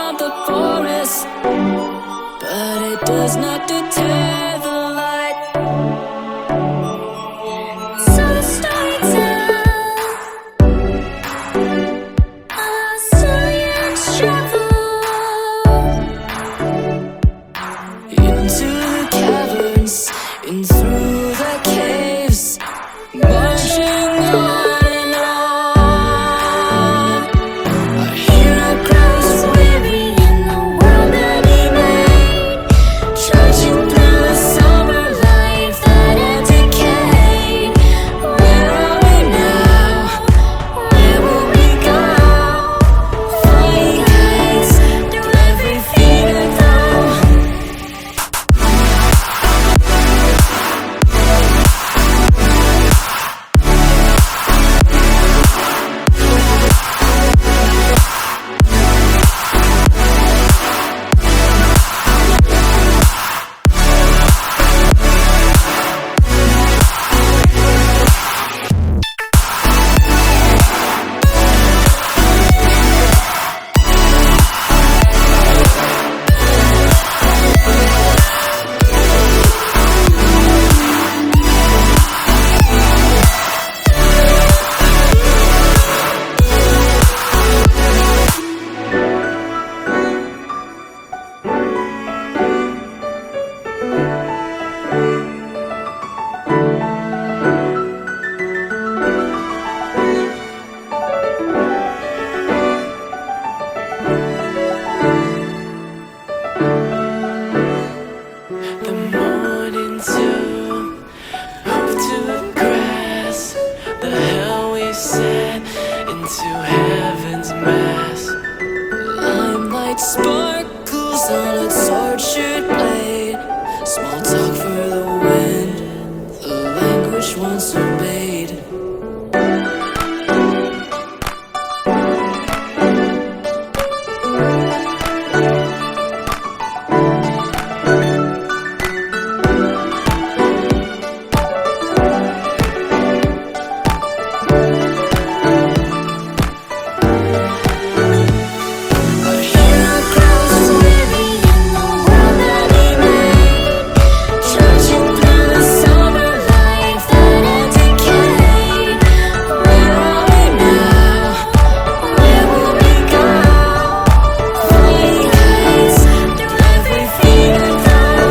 of the forest, but it does not deter the light. So the story tells our silence travel into the caverns and through the caves, marching on and on. Our hero grows weary in the world that he made, trudging through the summer life that had decayed. Where are we now? Where will we go? Flying kites through every feeder though. The morning dew, move to the grass. The hell we sat into heaven's mass. Limelight sparkles on a tortured blade. Small talk for the wind, the language once obeyed. Our hero grows weary in the world that he made, trudging through the summer life that had decayed. Where are we now? Where will we go? Flying kites through every feeder though.